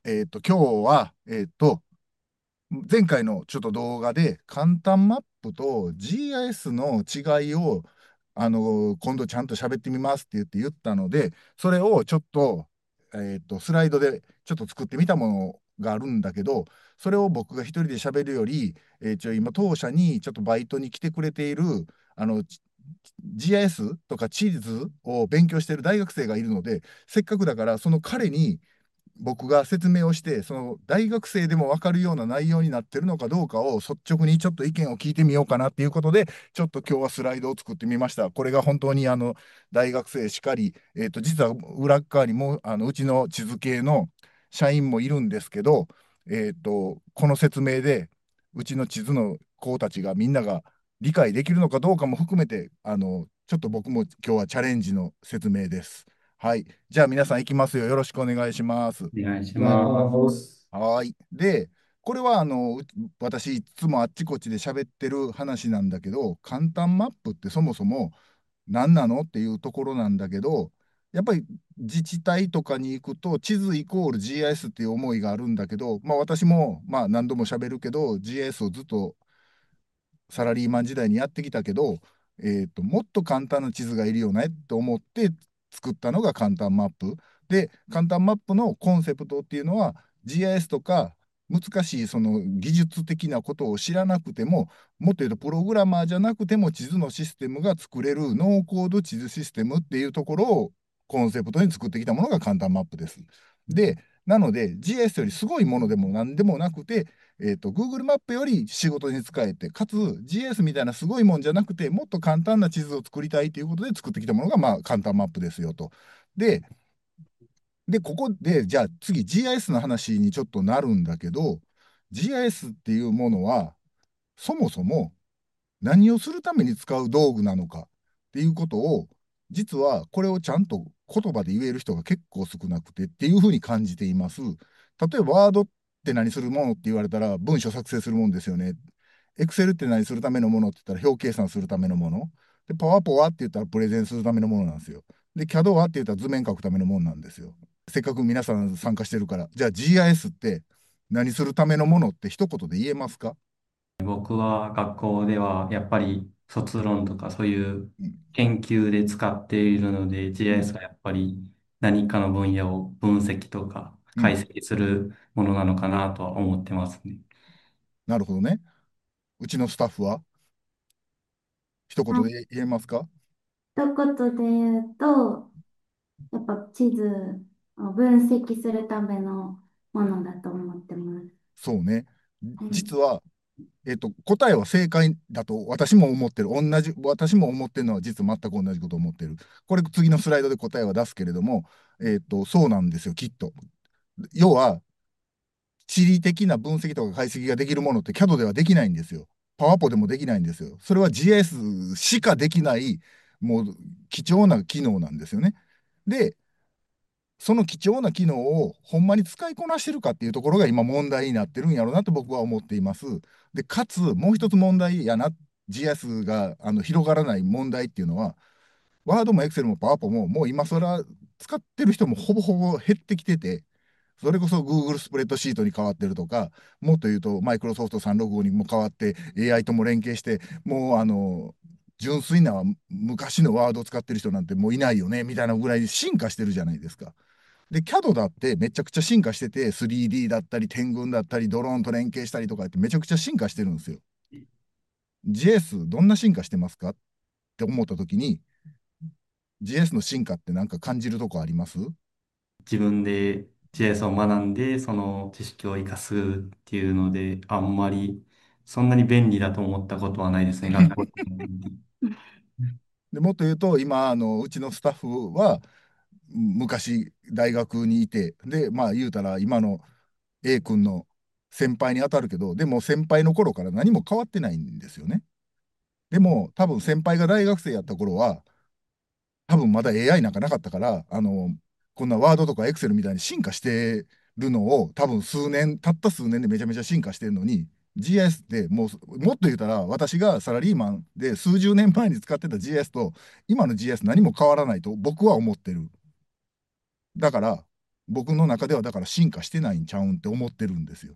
今日は、前回のちょっと動画で簡単マップと GIS の違いを、今度ちゃんと喋ってみますって言ったので、それをちょっと、スライドでちょっと作ってみたものがあるんだけど、それを僕が一人で喋るより、今、当社にちょっとバイトに来てくれている、GIS とか地図を勉強している大学生がいるので、せっかくだからその彼に僕が説明をして、その大学生でも分かるような内容になってるのかどうかを率直にちょっと意見を聞いてみようかなっていうことで、ちょっと今日はスライドを作ってみました。これが本当に大学生しかり、実は裏っ側にもうちの地図系の社員もいるんですけど、この説明でうちの地図の子たちがみんなが理解できるのかどうかも含めて、ちょっと僕も今日はチャレンジの説明です。はい。じゃあ皆さん行きますよ。よろしくお願いします。 お願いしお願いします。 ます。 はい。で、これは私いつもあっちこっちで喋ってる話なんだけど、簡単マップってそもそも何なのっていうところなんだけど、やっぱり自治体とかに行くと地図イコール GIS っていう思いがあるんだけど、まあ私もまあ何度も喋るけど GIS をずっとサラリーマン時代にやってきたけど、もっと簡単な地図がいるよねと思って作ったのが簡単マップ。で、簡単マップのコンセプトっていうのは GIS とか難しいその技術的なことを知らなくても、もっと言うとプログラマーじゃなくても地図のシステムが作れるノーコード地図システムっていうところをコンセプトに作ってきたものが簡単マップです。で、なので GIS よりすごいものでも何でもなくて、Google マップより仕事に使えて、かつ GS みたいなすごいもんじゃなくて、もっと簡単な地図を作りたいということで作ってきたものが、まあ、簡単マップですよと。で、ここで、じゃあ次 GIS の話にちょっとなるんだけど、GIS っていうものは、そもそも何をするために使う道具なのかっていうことを、実はこれをちゃんと言葉で言える人が結構少なくてっていうふうに感じています。例えば、ワードって何するものって言われたら、文章作成するもんですよね。エクセルって何するためのものって言ったら、表計算するためのもの。で、パワポはって言ったら、プレゼンするためのものなんですよ。で、CAD はって言ったら、図面描くためのものなんですよ。せっかく皆さん参加してるから。じゃあ GIS って何するためのものって一言で言えますか？ 僕は学校ではやっぱり卒論とかそういううん。 研究で使っているのでうん。 GIS はやっぱり何かの分野を分析とかうん。 解析するものなのかなとは思ってますね。 なるほどね。うちのスタッフは一言あ、 で言えますか？ 一言で言うと、やっぱ地図を分析するためのものだと思ってます。 そうね。 はい。 実は、答えは正解だと私も思ってる。私も思ってるのは実は全く同じことを思ってる。これ次のスライドで答えは出すけれども、そうなんですよ、きっと。要は、地理的な分析とか解析ができるものって CAD ではできないんですよ。パワポでもできないんですよ。それは GIS しかできない、もう貴重な機能なんですよね。で、その貴重な機能をほんまに使いこなしてるかっていうところが今問題になってるんやろうなと僕は思っています。で、かつもう一つ問題やな、GIS が広がらない問題っていうのは、ワードもエクセルもパワポももう今更使ってる人もほぼほぼ減ってきてて、それこそ Google スプレッドシートに変わってるとか、もっと言うとマイクロソフト365にも変わって AI とも連携して、もう純粋な昔のワードを使ってる人なんてもういないよねみたいなぐらい進化してるじゃないですか。で、CAD だってめちゃくちゃ進化してて、3D だったり、天群だったり、ドローンと連携したりとかってめちゃくちゃ進化してるんですよ。JS どんな進化してますかって思った時に、JS の進化ってなんか感じるとこあります？ 自分で GIS を学んでその知識を活かすっていうのであんまりそんなに便利だと思ったことはないですね、学校で。 でもっと言うと、今、うちのスタッフは、昔、大学にいて、で、まあ、言うたら、今の A 君の先輩に当たるけど、でも先輩の頃から何も変わってないんですよね。でも、多分先輩が大学生やった頃は、多分まだ AI なんかなかったから、こんなワードとかエクセルみたいに進化してるのを、多分たった数年でめちゃめちゃ進化してるのに、GIS ってもっと言うたら、私がサラリーマンで数十年前に使ってた GIS と、今の GIS 何も変わらないと僕は思ってる。だから、 僕の中ではだから進化してないんちゃうんって思ってるんですよ。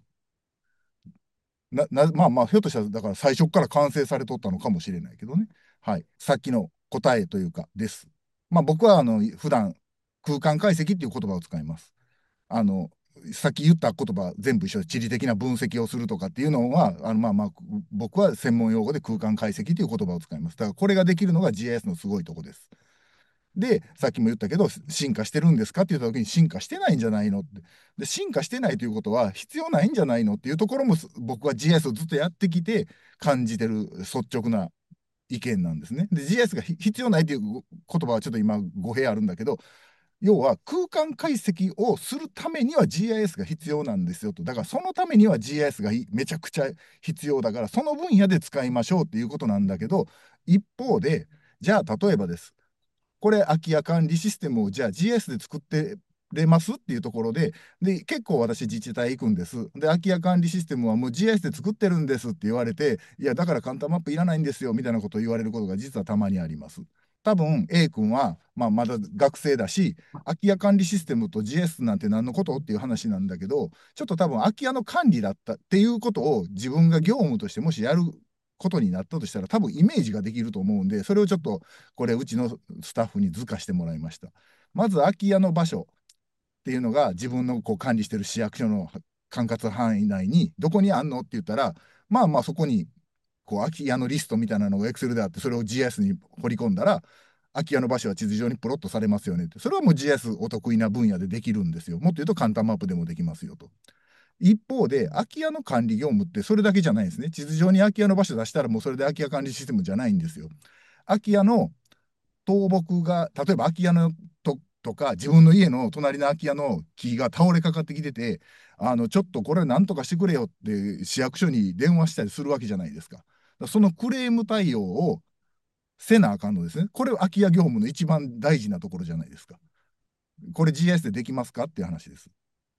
まあまあ、ひょっとしたら、だから最初から完成されとったのかもしれないけどね。はい。さっきの答えというか、です。まあ僕は、普段、空間解析っていう言葉を使います。あの、さっき言った言葉全部一緒で、地理的な分析をするとかっていうのは、まあまあ、僕は専門用語で空間解析という言葉を使います。だからこれができるのが GIS のすごいとこです。で、さっきも言ったけど、進化してるんですかって言った時に進化してないんじゃないのって。で、進化してないということは必要ないんじゃないのっていうところも僕は GIS をずっとやってきて感じてる率直な意見なんですね。で、GIS が必要ないという言葉はちょっと今語弊あるんだけど、要は空間解析をするためには GIS が必要なんですよと。だからそのためには GIS がめちゃくちゃ必要だから、その分野で使いましょうっていうことなんだけど、一方で、じゃあ例えばです。これ空き家管理システムをじゃあ GIS で作ってれますっていうところで、結構私自治体行くんです。で、空き家管理システムはもう GIS で作ってるんですって言われて、いや、だから簡単マップいらないんですよみたいなことを言われることが実はたまにあります。多分 A 君は、まあ、まだ学生だし、空き家管理システムと GIS なんて何のことっていう話なんだけど、ちょっと多分空き家の管理だったっていうことを自分が業務としてもしやることになったとしたら多分イメージができると思うんで、それをちょっとこれうちのスタッフに図化してもらいました。まず空き家の場所っていうのが自分のこう管理してる市役所の管轄範囲内にどこにあんのって言ったら、まあまあそこにこう空き家のリストみたいなのが Excel であって、それを GIS に掘り込んだら、空き家の場所は地図上にプロットされますよねって。それはもう GIS お得意な分野でできるんですよ。もっと言うと簡単マップでもできますよと。一方で、空き家の管理業務ってそれだけじゃないんですね。地図上に空き家の場所出したらもうそれで空き家管理システムじゃないんですよ。空き家の倒木が、例えば空き家のとか、自分の家の隣の空き家の木が倒れかかってきてて、ちょっとこれなんとかしてくれよって市役所に電話したりするわけじゃないですか。だからそのクレーム対応をせなあかんのですね。これ空き家業務の一番大事なところじゃないですか。これ GIS でできますかっていう話です。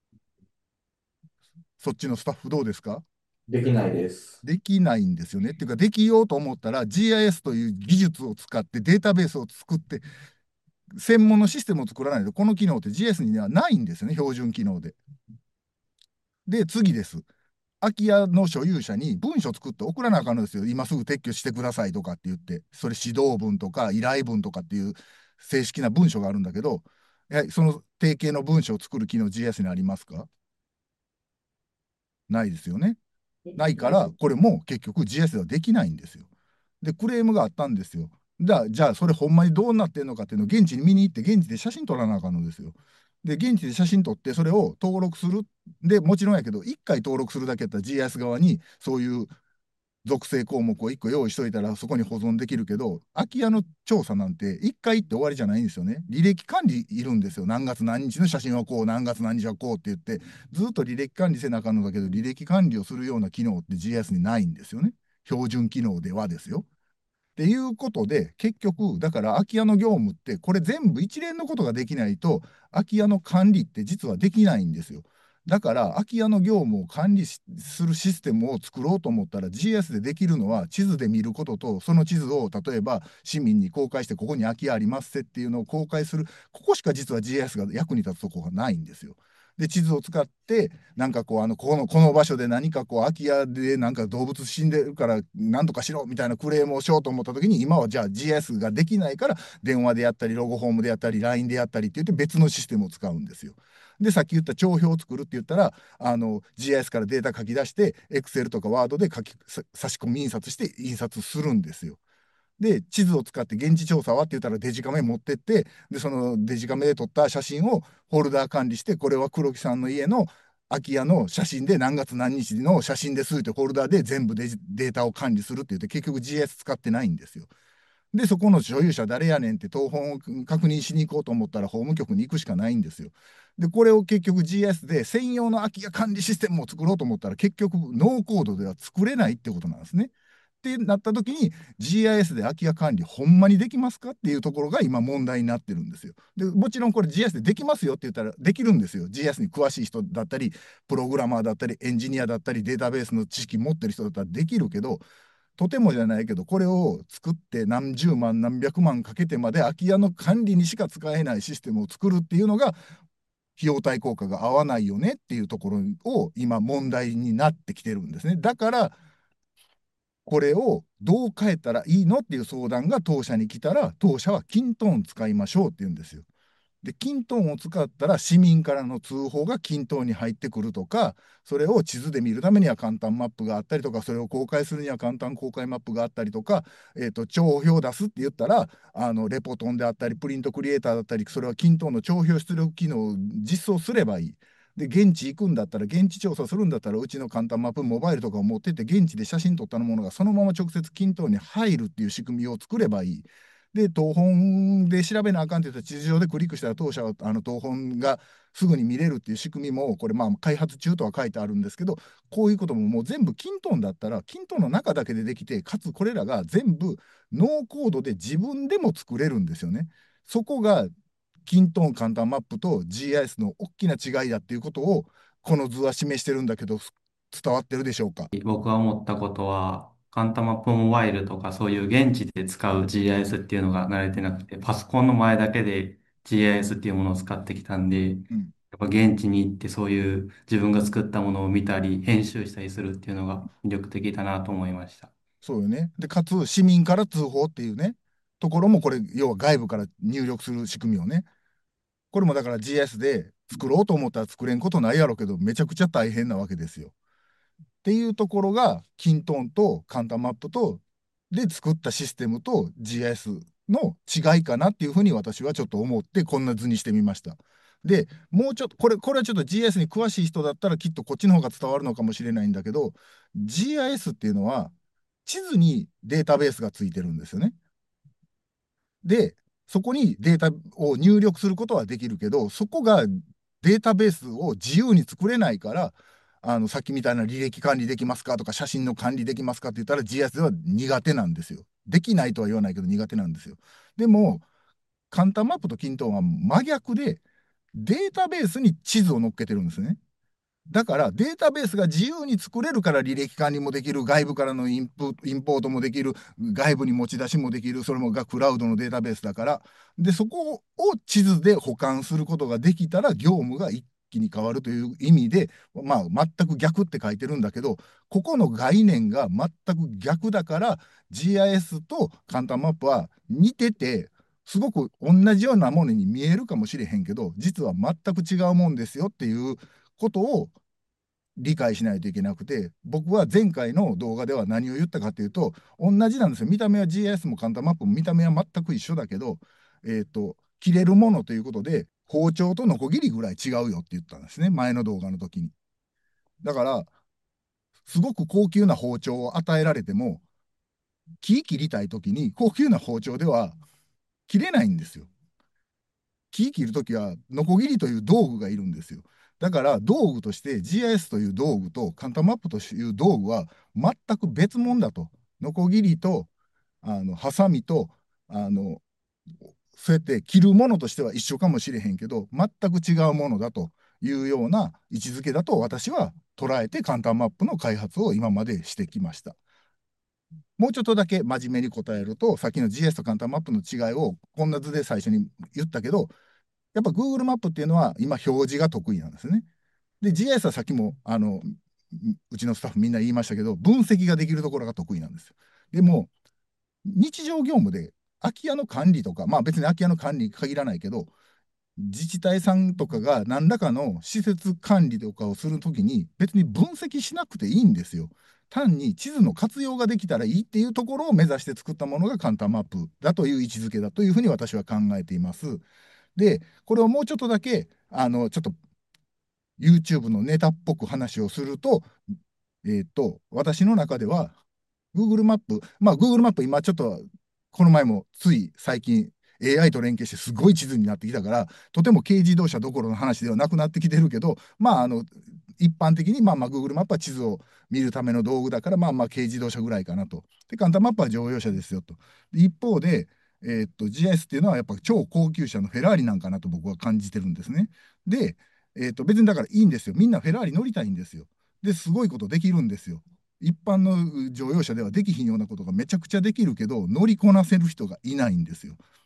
そっちのスタッフどうですか？ できないです。 できないんですよね。っていうか、できようと思ったら GIS という技術を使ってデータベースを作って専門のシステムを作らないとこの機能って GIS にはないんですよね、標準機能で。で、次です。空き家の所有者に文書作って送らなあかんのですよ。今すぐ撤去してくださいとかって言って、それ指導文とか依頼文とかっていう正式な文書があるんだけど、その定型の文書を作る機能 GIS にありますか？ないですよね。ないから、これも結局 GIS ではできないんですよ。で、クレームがあったんですよ。じゃあ、それほんまにどうなってんのかっていうのを現地に見に行って、現地で写真撮らなあかんのですよ。で、現地で写真撮って、それを登録する。で、もちろんやけど、1回登録するだけやったら GIS 側にそういう属性項目を1個用意しといたらそこに保存できるけど、空き家の調査なんて1回行って終わりじゃないんですよね。履歴管理いるんですよ。何月何日の写真はこう、何月何日はこうって言って、ずっと履歴管理せなあかんのだけど、履歴管理をするような機能って GIS にないんですよね。標準機能ではですよ。っていうことで、結局、だから空き家の業務って、これ全部一連のことができないと、空き家の管理って実はできないんですよ。だから、空き家の業務を管理するシステムを作ろうと思ったら、GIS でできるのは、地図で見ることと、その地図を例えば市民に公開して、ここに空き家ありますっていうのを公開する、ここしか実は GIS が役に立つとこがないんですよ。で、地図を使って、なんかこう、この場所で何かこう、空き家でなんか動物死んでるから、なんとかしろみたいなクレームをしようと思った時に、今はじゃあ GIS ができないから、電話でやったり、ロゴホームでやったり、LINE でやったりって言って別のシステムを使うんですよ。で、さっき言った帳票を作るって言ったら、GIS からデータ書き出して、Excel とか Word で差し込み印刷して印刷するんですよ。で、地図を使って現地調査はって言ったらデジカメ持ってって、で、そのデジカメで撮った写真をフォルダー管理して、これは黒木さんの家の空き家の写真で何月何日の写真ですってフォルダーで全部データを管理するって言って結局 GIS 使ってないんですよ。で、そこの所有者誰やねんって謄本を確認しに行こうと思ったら法務局に行くしかないんですよ。で、これを結局 GIS で専用の空き家管理システムを作ろうと思ったら結局ノーコードでは作れないってことなんですね。ってなった時に GIS で空き家管理ほんまにできますかっていうところが今問題になってるんですよ。で、もちろんこれ GIS でできますよって言ったらできるんですよ。GIS に詳しい人だったり、プログラマーだったり、エンジニアだったり、データベースの知識持ってる人だったらできるけど、とてもじゃないけど、これを作って何十万、何百万かけてまで空き家の管理にしか使えないシステムを作るっていうのが、 費用対効果が合わないよねっていうところを今問題になってきてるんですね。だからこれをどう変えたらいいのっていう相談が当社に来たら、当社はキントーン使いましょうって言うんですよ。で、キントーンを使ったら市民からの通報がキントーンに入ってくるとか、それを地図で見るためには簡単マップがあったりとか、それを公開するには簡単公開マップがあったりとか、帳票を出すって言ったら、レポトンであったり、プリントクリエイターだったり、それはキントーンの帳票出力機能を実装すればいい。で、現地行くんだったら、現地調査するんだったら、うちの簡単マップモバイルとかを持ってって、現地で写真撮ったものがそのまま直接キントーンに入るっていう仕組みを作ればいい。で、東本で調べなあかんって言ったら、地図上でクリックしたら、当社は東本がすぐに見れるっていう仕組みも、これ、まあ、開発中とは書いてあるんですけど、こういうことももう全部キントーンだったら、キントーンの中だけでできて、かつこれらが全部ノーコードで自分でも作れるんですよね。そこがキントーン簡単マップと GIS の大きな違いだっていうことを、この図は示してるんだけど、伝わってるでしょうか。 僕が思ったことは、カンタマップモバイルとかそういう現地で使う GIS っていうのが慣れてなくて、パソコンの前だけで GIS っていうものを使ってきたんで、やうん、 っぱ現地に行ってそういう自分が作ったものを見たり、編集したりするっていうのが魅力的だなと思いました。 そうよね。で、かつ市民から通報っていうね、ところもこれ、要は外部から入力する仕組みをね、これもだから GIS で作ろうと思ったら作れんことないやろうけど、めちゃくちゃ大変なわけですよ。っていうところが、キントーンとカンタマップとで作ったシステムと GIS の違いかなっていうふうに私はちょっと思ってこんな図にしてみました。で、もうちょっと、これはちょっと GIS に詳しい人だったらきっとこっちの方が伝わるのかもしれないんだけど、GIS っていうのは地図にデータベースがついてるんですよね。で、そこにデータを入力することはできるけど、そこがデータベースを自由に作れないから、さっきみたいな履歴管理できますかとか、写真の管理できますかって言ったら GIS では苦手なんですよ。できないとは言わないけど苦手なんですよ。でも、簡単マップとキントーンは真逆で、データベースに地図を乗っけてるんですね。だからデータベースが自由に作れるから履歴管理もできる、外部からのインポートもできる、外部に持ち出しもできる、それもがクラウドのデータベースだから、で、そこを地図で保管することができたら業務が一気に変わるという意味で、まあ、全く逆って書いてるんだけど、ここの概念が全く逆だから、GIS と簡単マップは似てて、すごく同じようなものに見えるかもしれへんけど、実は全く違うもんですよっていうことを理解しないといけなくて、僕は前回の動画では何を言ったかというと、同じなんですよ。見た目は GIS も簡単マップも見た目は全く一緒だけど、切れるものということで、包丁とノコギリぐらい違うよって言ったんですね、前の動画の時に。だから、すごく高級な包丁を与えられても、木切りたい時に高級な包丁では切れないんですよ。木切るときは、ノコギリという道具がいるんですよ。だから道具として GIS という道具とカンタマップという道具は全く別物だと。ノコギリとハサミとあのそうやって切るものとしては一緒かもしれへんけど、全く違うものだというような位置づけだと私は捉えてカンタマップの開発を今までしてきました。もうちょっとだけ真面目に答えると、さっきの GIS とカンタマップの違いをこんな図で最初に言ったけど、やっぱ Google マップっていうのは今表示が得意なんですね。で、GIS はさっきもうちのスタッフみんな言いましたけど、分析ができるところが得意なんですよ。でも、日常業務で空き家の管理とか、まあ別に空き家の管理に限らないけど、自治体さんとかが何らかの施設管理とかをするときに別に分析しなくていいんですよ。単に地図の活用ができたらいいっていうところを目指して作ったものが簡単マップだという位置づけだというふうに私は考えています。で、これをもうちょっとだけ、ちょっと YouTube のネタっぽく話をすると、私の中では Google マップ、まあ Google マップ今ちょっと、この前もつい最近 AI と連携してすごい地図になってきたから、とても軽自動車どころの話ではなくなってきてるけど、まあ一般的にGoogle マップは地図を見るための道具だから、軽自動車ぐらいかなと。で、簡単マップは乗用車ですよと。で一方で、GIS っていうのはやっぱ超高級車のフェラーリなんかなと僕は感じてるんですね。で、別にだからいいんですよ。みんなフェラーリ乗りたいんですよ。で、すごいことできるんですよ。一般の乗用車ではできひんようなことがめちゃくちゃできるけど、乗りこなせる人がいないんですよ。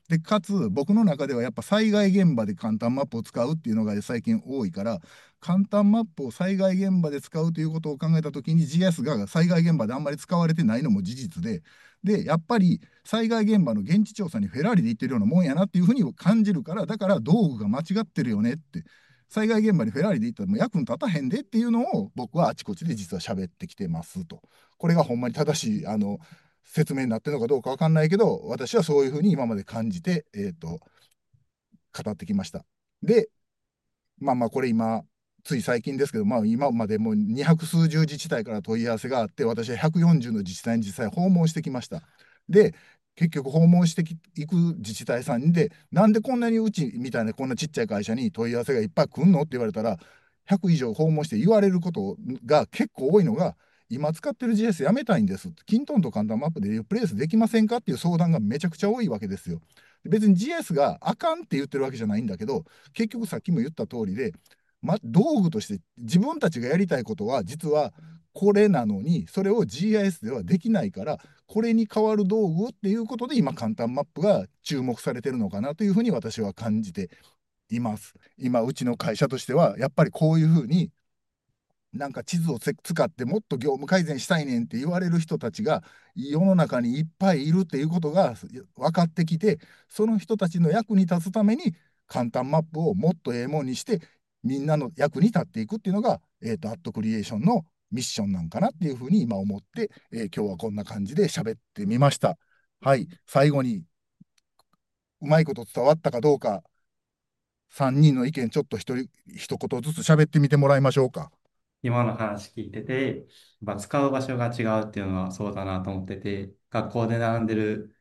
で、かつ、僕の中ではやっぱ災害現場で簡単マップを使うっていうのが最近多いから、簡単マップを災害現場で使うということを考えたときに GIS が災害現場であんまり使われてないのも事実で、で、やっぱり災害現場の現地調査にフェラーリで行ってるようなもんやなっていうふうに感じるから、だから道具が間違ってるよねって。災害現場にフェラーリで行ったらもう役に立たへんでっていうのを僕はあちこちで実は喋ってきてますと。これがほんまに正しい説明になってるのかどうかわかんないけど、私はそういうふうに今まで感じて、語ってきました。で、まあまあ、これ今、つい最近ですけど、まあ、今までもう200数十自治体から問い合わせがあって、私は140の自治体に実際訪問してきました。で、結局訪問していく自治体さんで、なんでこんなにうちみたいなこんなちっちゃい会社に問い合わせがいっぱい来んのって言われたら、100以上訪問して言われることが結構多いのが、今使ってる GS やめたいんです。キントンと簡単マップでリプレイスできませんかっていう相談がめちゃくちゃ多いわけですよ。別に GS があかんって言ってるわけじゃないんだけど、結局さっきも言った通りで、道具として自分たちがやりたいことは実はこれなのに、それを GIS ではできないから、これに代わる道具っていうことで今簡単マップが注目されてるのかなというふうに私は感じています。今うちの会社としてはやっぱりこういうふうになんか地図を使ってもっと業務改善したいねんって言われる人たちが世の中にいっぱいいるっていうことが分かってきて、その人たちの役に立つために簡単マップをもっとええもんにしてみんなの役に立っていくっていうのが、アットクリエーションのミッションなんかなっていうふうに今思って、今日はこんな感じで喋ってみました。はい、最後にうまいこと伝わったかどうか、3人の意見ちょっと一言ずつ喋ってみてもらいましょうか。 今の話聞いてて、やっぱ使う場所が違うっていうのはそうだなと思ってて、学校で学んでる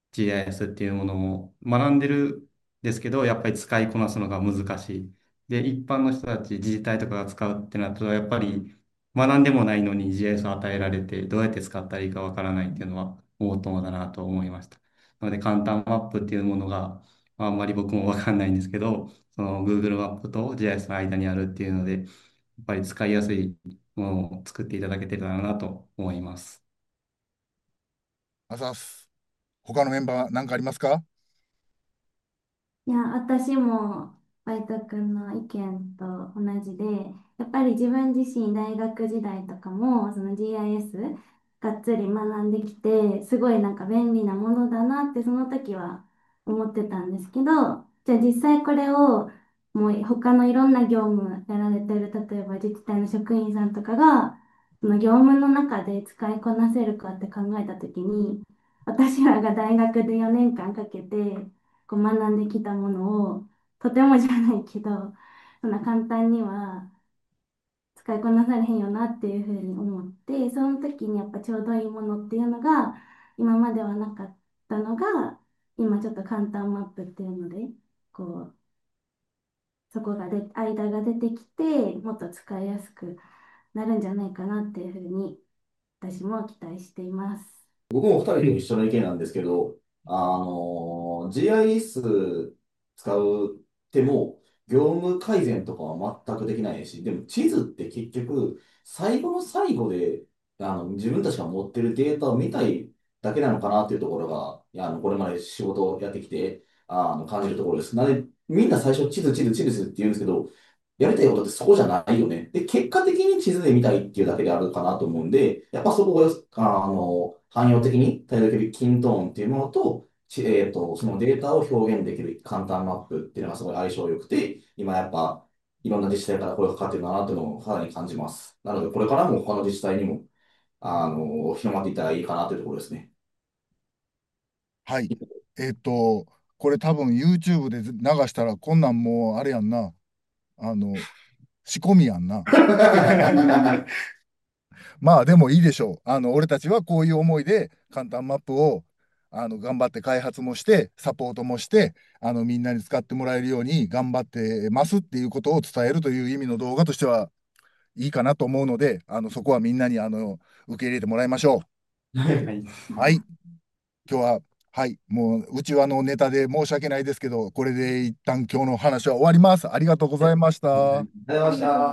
GIS っていうものも学んでるんですけど、やっぱり使いこなすのが難しい。で、一般の人たち、自治体とかが使うってなると、やっぱり学んでもないのに GIS を与えられて、どうやって使ったらいいかわからないっていうのは思うともだなと思いました。なので、簡単マップっていうものが、あんまり僕もわかんないんですけど、その Google マップと GIS の間にあるっていうので、やっぱり使いやすいものを作っていただけてるだろうなと思います。 あざっす。他のメンバー何かありますか？ いや、私もバイト君の意見と同じで、やっぱり自分自身大学時代とかもその GIS がっつり学んできて、すごいなんか便利なものだなってその時は思ってたんですけど、じゃあ実際これをもう他のいろんな業務やられてる、例えば自治体の職員さんとかが、その業務の中で使いこなせるかって考えた時に、私らが大学で4年間かけて、こう学んできたものをとてもじゃないけどそんな簡単には使いこなされへんよなっていうふうに思って、その時にやっぱちょうどいいものっていうのが今まではなかったのが、今ちょっと簡単マップっていうのでこうそこが間が出てきてもっと使いやすくなるんじゃないかなっていうふうに私も期待しています。 僕も二人と一緒の意見なんですけど、GIS 使うても、業務改善とかは全くできないし、でも地図って結局、最後の最後で、自分たちが持ってるデータを見たいだけなのかなっていうところが、これまで仕事をやってきて、感じるところです。なので、みんな最初地図、地図、地図って言うんですけど、やりたいことってそこじゃないよね。で、結果的に地図で見たいっていうだけであるかなと思うんで、やっぱそこを汎用的に対応できるキントーンっていうものと、そのデータを表現できる簡単マップっていうのがすごい相性良くて、今やっぱいろんな自治体から声がかかってるんだなっていうのをさらに感じます。なので、これからも他の自治体にも、広まっていったらいいかなというところですね。 はい。えっと、これ多分 YouTube で流したらこんなんもうあれやんな。あの、仕込みやんな。まあでもいいでしょう。俺たちはこういう思いで簡単マップを頑張って開発もしてサポートもしてみんなに使ってもらえるように頑張ってますっていうことを伝えるという意味の動画としてはいいかなと思うのでそこはみんなに受け入れてもらいましょう。 はいはい。 はい。今日ははいもううちわのネタで申し訳ないですけどこれで一旦今日の話は終わります。ありがとうございました。 ありがとうございました。